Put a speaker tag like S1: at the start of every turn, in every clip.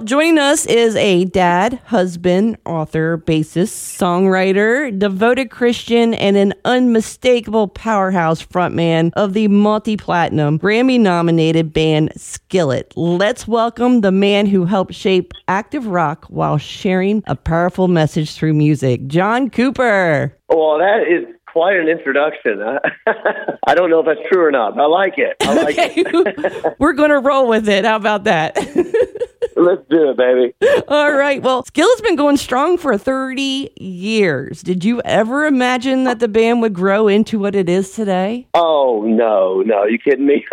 S1: Joining us is a dad, husband, author, bassist, songwriter, devoted Christian, and an unmistakable powerhouse frontman of the multi-platinum, Grammy-nominated band Skillet. Let's welcome the man who helped shape active rock while sharing a powerful message through music, John Cooper.
S2: Well, that is quite an introduction. I don't know if that's true or not, but I like it.
S1: It. We're going to roll with it. How about that?
S2: Let's do it, baby.
S1: All right. Well, Skillet's been going strong for 30 years. Did you ever imagine that the band would grow into what it is today?
S2: Oh, no. You kidding me?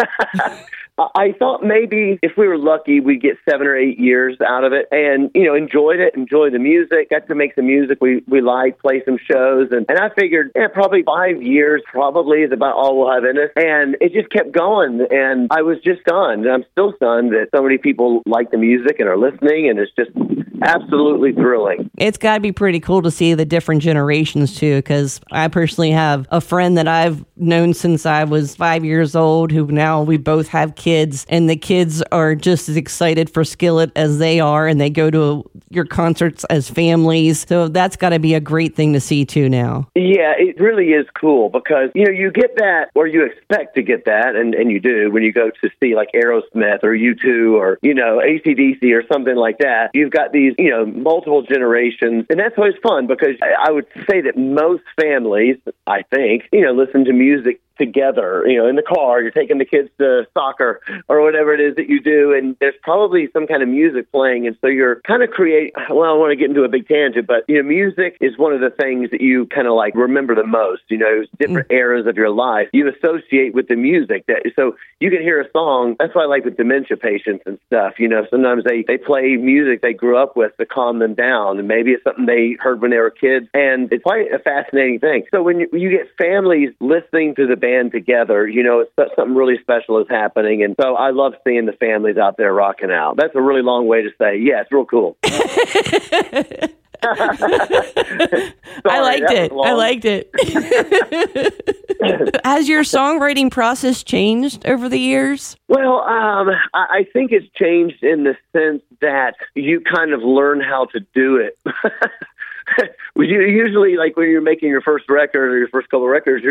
S2: I thought maybe if we were lucky, we'd get 7 or 8 years out of it and, enjoy the music, got to make some music we like, play some shows. And I figured, probably 5 years probably is about all we'll have in it. And it just kept going. And I was just stunned. I'm still stunned that so many people like the music and are listening. And it's just absolutely thrilling.
S1: It's got to be pretty cool to see the different generations, too, because I personally have a friend that I've known since I was 5 years old who now we both have kids, and the kids are just as excited for Skillet as they are, and they go to your concerts as families. So that's got to be a great thing to see, too, now.
S2: Yeah, it really is cool because, you get that, or you expect to get that, and you do when you go to see like Aerosmith or U2 or, AC/DC or something like that. You've got these multiple generations. And that's always fun because I would say that most families, I think, listen to music together, in the car, you're taking the kids to soccer or whatever it is that you do. And there's probably some kind of music playing. And so you're kind of I don't want to get into a big tangent, but, music is one of the things that you kind of like remember the most, different eras of your life you associate with the music. So you can hear a song. That's why I like with dementia patients and stuff. Sometimes they play music they grew up with to calm them down. And maybe it's something they heard when they were kids. And it's quite a fascinating thing. So when you get families listening to the band together, it's something really special is happening. And so I love seeing the families out there rocking out. That's a really long way to say, yeah, it's real cool.
S1: I liked it. Has your songwriting process changed over the years?
S2: Well, I think it's changed in the sense that you kind of learn how to do it. Usually, like when you're making your first record or your first couple of records,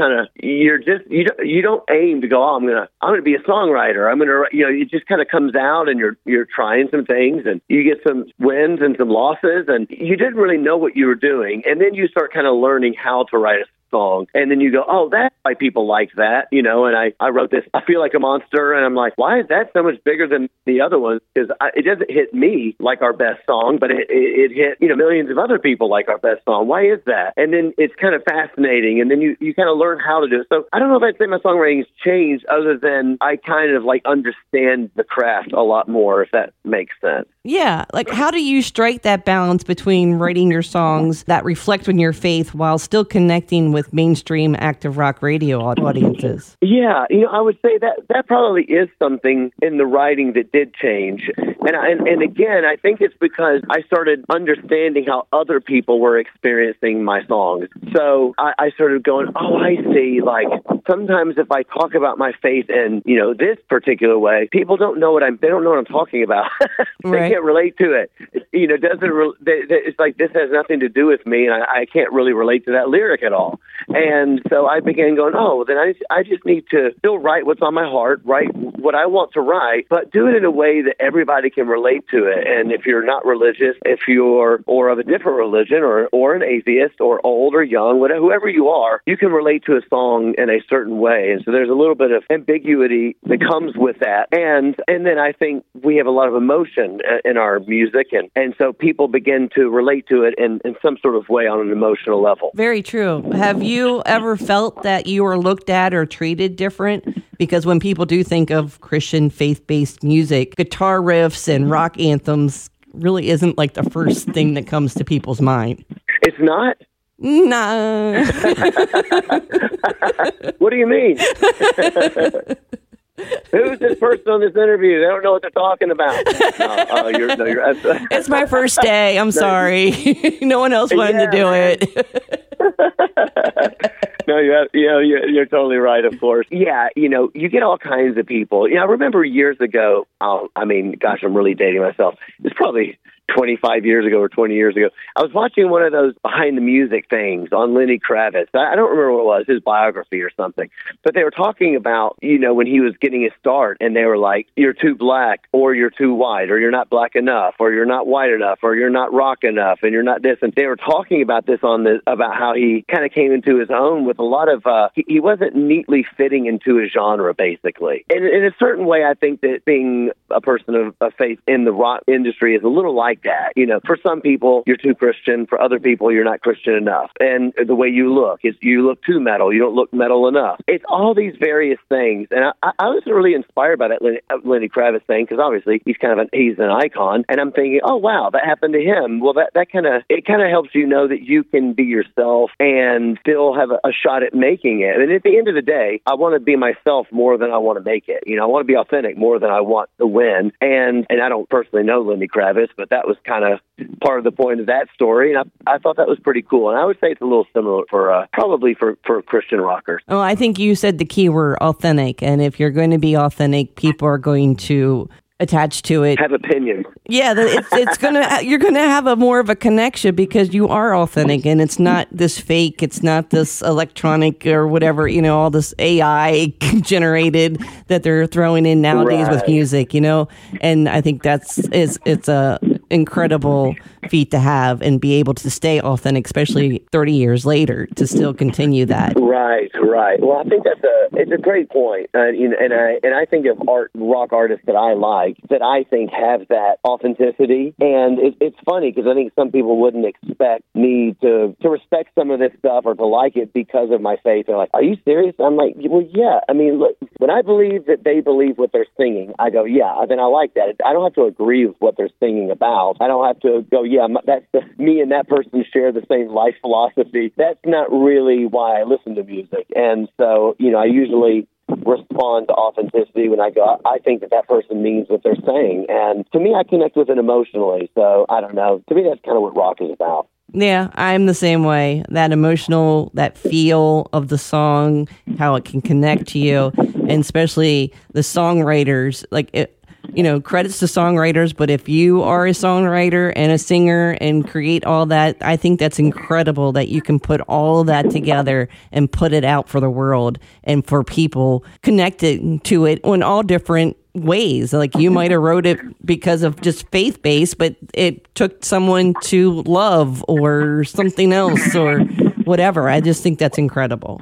S2: you don't aim to go, I'm gonna be a songwriter. It just kind of comes out, and you're trying some things, and you get some wins and some losses, and you didn't really know what you were doing, and then you start kind of learning how to write a song, and then you go, oh, that's why people like that, and I wrote this, I Feel Like a Monster, and I'm like, why is that so much bigger than the other ones? Because it doesn't hit me like our best song, but it hit, millions of other people like our best song. Why is that? And then it's kind of fascinating, and then you kind of learn how to do it. So I don't know if I'd say my songwriting has changed other than I kind of like understand the craft a lot more, if that makes sense.
S1: Yeah, like how do you strike that balance between writing your songs that reflect on your faith while still connecting with mainstream active rock radio audiences?
S2: Yeah, I would say that probably is something in the writing that did change. And again, I think it's because I started understanding how other people were experiencing my songs. So I started going, oh, I see, like sometimes if I talk about my faith in, this particular way, people don't know they don't know what I'm talking about. They can't relate to it. It's like this has nothing to do with me, and I can't really relate to that lyric at all. And so I began going, then I just need to still write what's on my heart, write what I want to write, but do it in a way that everybody can relate to it. And if you're not religious, if you're or of a different religion or an atheist or old or young, whoever you are, you can relate to a song in a certain way. And so there's a little bit of ambiguity that comes with that. And then I think we have a lot of emotion in our music. And so people begin to relate to it in some sort of way on an emotional level.
S1: Very true. Have you ever felt that you were looked at or treated different? Because when people do think of Christian faith-based music, guitar riffs and rock anthems really isn't like the first thing that comes to people's mind.
S2: It's not?
S1: No.
S2: What do you mean? Who's this person on this interview? They don't know what they're talking about.
S1: It's my first day. I'm sorry. No one else wanted to do it.
S2: No, you're totally right, of course. Yeah, you get all kinds of people. I remember years ago, gosh, I'm really dating myself. It's probably 25 years ago or 20 years ago, I was watching one of those behind the music things on Lenny Kravitz. I don't remember what it was, his biography or something. But they were talking about, when he was getting his start, and they were like, you're too black, or you're too white, or you're not black enough, or you're not white enough, or you're not rock enough, and you're not this. And they were talking about this about how he kind of came into his own with a lot of, he wasn't neatly fitting into a genre, basically. And in a certain way, I think that being a person of faith in the rock industry is a little like that. For some people, you're too Christian. For other people, you're not Christian enough. And the way you look is you look too metal. You don't look metal enough. It's all these various things. And I was really inspired by that Lenny Kravitz thing, because obviously he's he's an icon. And I'm thinking, oh, wow, that happened to him. Well, that kind of helps you know that you can be yourself and still have a shot at making it. And at the end of the day, I want to be myself more than I want to make it. I want to be authentic more than I want to win. And I don't personally know Lenny Kravitz, but that was kind of part of the point of that story. And I thought that was pretty cool. And I would say it's a little similar probably for Christian rockers.
S1: Oh, I think you said the key word, authentic. And if you're going to be authentic, people are going to attach to it,
S2: have opinions.
S1: Yeah, you're gonna have a more of a connection because you are authentic, and it's not this fake, it's not this electronic or whatever, all this AI generated that they're throwing in nowadays with music, and I think it's a incredible feat to have and be able to stay authentic, especially 30 years later, to still continue that.
S2: Right. Well, I think it's a great point, and I think of rock artists that I like, that I think have that authenticity. And it's funny because I think some people wouldn't expect me to respect some of this stuff or to like it because of my faith. They're like, are you serious? I'm like, well, yeah. I mean, look, when I believe that they believe what they're singing, I go, yeah, then I like that. I don't have to agree with what they're singing about. I don't have to go, yeah, me and that person share the same life philosophy. That's not really why I listen to music. And so, I usually respond to authenticity when I go, I think that person means what they're saying. And to me, I connect with it emotionally. So I don't know. To me, that's kind of what rock is about.
S1: Yeah, I'm the same way. That emotional, that feel of the song, how it can connect to you, and especially the songwriters, credits to songwriters, but if you are a songwriter and a singer and create all that, I think that's incredible that you can put all of that together and put it out for the world and for people connected to it in all different ways. Like you might have wrote it because of just faith-based, but it took someone to love or something else or whatever. I just think that's incredible.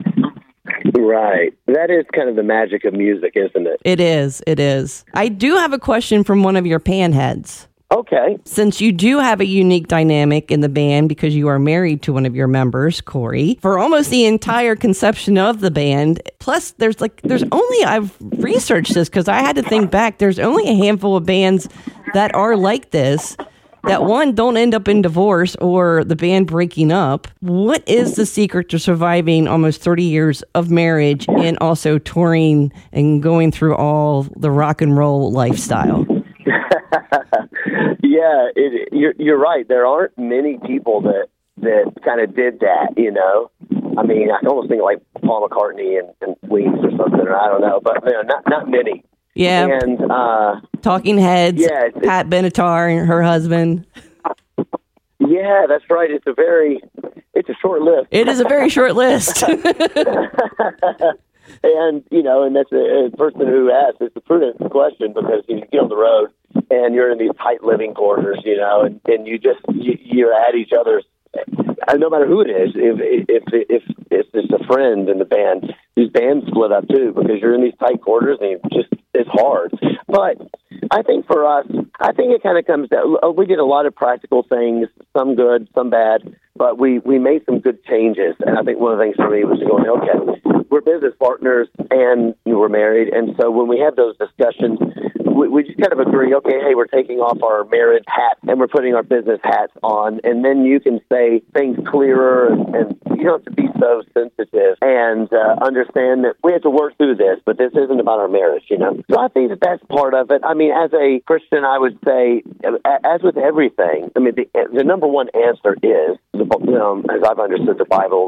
S2: Right. That is kind of the magic of music, isn't it?
S1: It is. I do have a question from one of your panheads.
S2: Okay.
S1: Since you do have a unique dynamic in the band because you are married to one of your members, Corey, for almost the entire conception of the band, plus I've researched this because I had to think back, there's only a handful of bands that are like this, that one, don't end up in divorce or the band breaking up. What is the secret to surviving almost 30 years of marriage and also touring and going through all the rock and roll lifestyle?
S2: Yeah, you're right. There aren't many people that kind of did that, I mean, I almost think like Paul McCartney and Wings or something, or I don't know, but not many.
S1: Yeah,
S2: and
S1: Talking Heads, yeah, Pat Benatar and her husband.
S2: Yeah, that's right. It's a short list.
S1: It is a very short list.
S2: And that's a person who asks. It's a prudent question because you get on the road and you're in these tight living quarters, and you're at each other's. No matter who it is, if it's a friend in the band, these bands split up too because you're in these tight quarters and it's hard. But I think for us, it kind of comes down. We did a lot of practical things, some good, some bad, but we made some good changes. And I think one of the things for me was going, okay, we're business partners and we're married, and so when we have those discussions, we just kind of agree, okay, hey, we're taking off our marriage hat and we're putting our business hats on, and then you can say things clearer and you don't have to be so sensitive and understand that we have to work through this, but this isn't about our marriage, So I think that's part of it. I mean, as a Christian, I would say, as with everything, I mean, the number one answer is, as I've understood the Bible,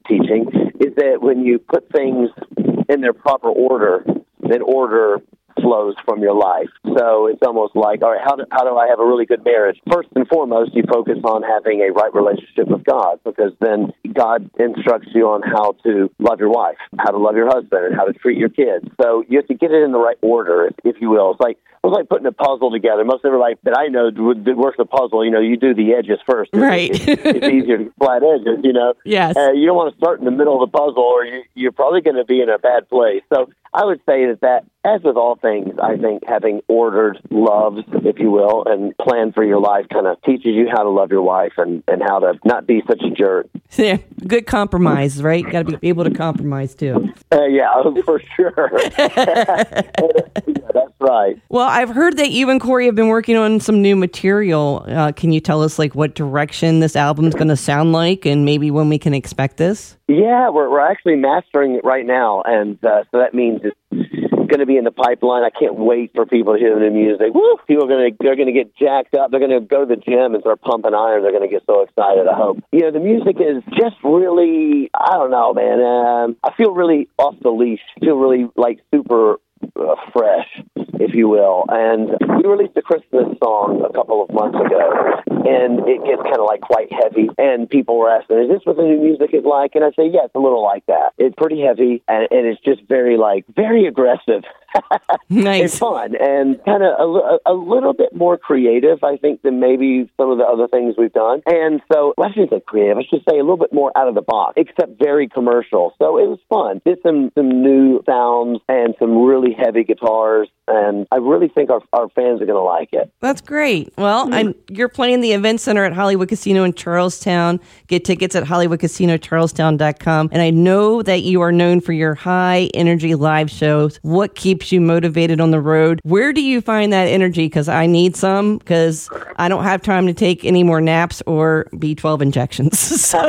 S2: teaching, is that when you put things in their proper order, then order flows from your life. So it's almost like, all right, how do I have a really good marriage? First and foremost, you focus on having a right relationship with God, because then God instructs you on how to love your wife, how to love your husband, and how to treat your kids. So you have to get it in the right order, if you will. It's like putting a puzzle together. Most everybody that I know that works a puzzle, you do the edges first.
S1: Right.
S2: It's easier to flat edges,
S1: Yes.
S2: You don't want to start in the middle of the puzzle, or you're probably going to be in a bad place. So I would say that, as with all things, I think having ordered loves, if you will, and plan for your life kind of teaches you how to love your wife and how to not be such a jerk.
S1: Yeah, good compromise, right? Got to be able to compromise, too.
S2: Yeah, for sure. Yeah, that's right.
S1: Well, I've heard that you and Corey have been working on some new material. Can you tell us, what direction this album's going to sound like, and maybe when we can expect this?
S2: Yeah, we're actually mastering it right now, and so that means it's going to be in the pipeline. I can't wait for people to hear the music. Woo! People they're going to get jacked up. They're going to go to the gym and start pumping iron. They're going to get so excited, I hope. The music is just really, I don't know, man. I feel really off the leash. I feel really super fresh, if you will. And we released a Christmas song a couple of months ago, and it gets kind of quite heavy. And people were asking, is this what the new music is like? And I say, yeah, it's a little like that. It's pretty heavy, and it's just very aggressive.
S1: Nice.
S2: It's fun and kind of a little bit more creative, I think, than maybe some of the other things we've done. And so, I shouldn't say creative, I should say a little bit more out of the box, except very commercial. So it was fun. Did some new sounds and some really heavy guitars, and I really think our fans are going to like it.
S1: That's great. Well, you're playing the Event Center at Hollywood Casino in Charlestown. Get tickets at HollywoodCasinoCharlestown.com. And I know that you are known for your high energy live shows. What keeps you motivated on the road? Where do you find that energy? Because I need some, because I don't have time to take any more naps or B12 injections. So.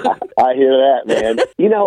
S2: I hear that, man.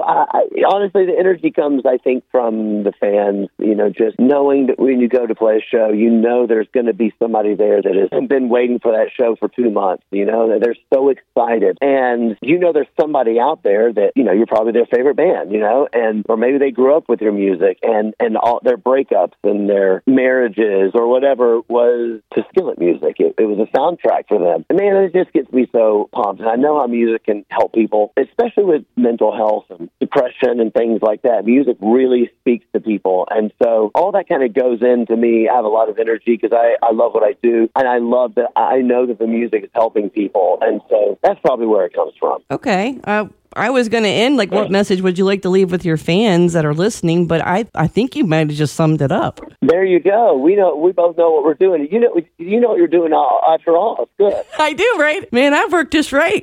S2: I honestly, the energy comes, I think, from the fans, just knowing that when you go to play a show, there's going to be somebody there that has been waiting for that show for 2 months, that they're so excited. And, there's somebody out there that, you're probably their favorite band, or maybe they grew up with your music and all their breakups and their marriages or whatever was to Skillet music. It was a soundtrack for them. And man, it just gets me so pumped. And I know how music can help people, especially with mental health and depression and things like that. Music really speaks to people. And so all that kind of goes into me. I have a lot of energy because I love what I do. And I love that I know that the music is helping people. And so that's probably where it comes from.
S1: Okay. I was going to end, what message would you like to leave with your fans that are listening? But I think you might have just summed it up.
S2: There you go. We both know what we're doing. You know what you're doing after all. It's good.
S1: I do, right? Man, I've worked just right.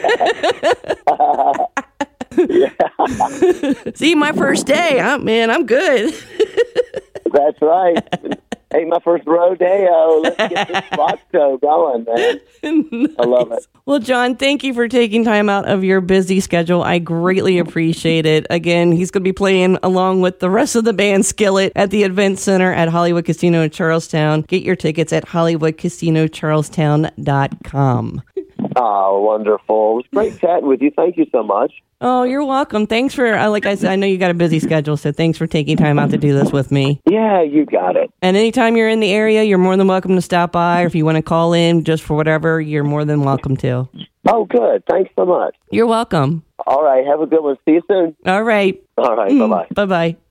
S1: See, my first day. I'm good.
S2: That's right. Hey, my first rodeo. Let's get this rock show going, man. Nice. I love it.
S1: Well, John, thank you for taking time out of your busy schedule. I greatly appreciate it. Again, he's going to be playing along with the rest of the band Skillet at the Event Center at Hollywood Casino in Charlestown. Get your tickets at HollywoodCasinoCharlestown.com.
S2: Oh, wonderful. It was great chatting with you. Thank you so much.
S1: Oh, you're welcome. Thanks for, like I said, I know you got a busy schedule, so thanks for taking time out to do this with me.
S2: Yeah, you got it.
S1: And anytime you're in the area, you're more than welcome to stop by. Or if you want to call in just for whatever, you're more than welcome to.
S2: Oh, good. Thanks so much.
S1: You're welcome.
S2: All right. Have a good one. See you soon.
S1: All right.
S2: All right. Bye-bye.
S1: Bye-bye.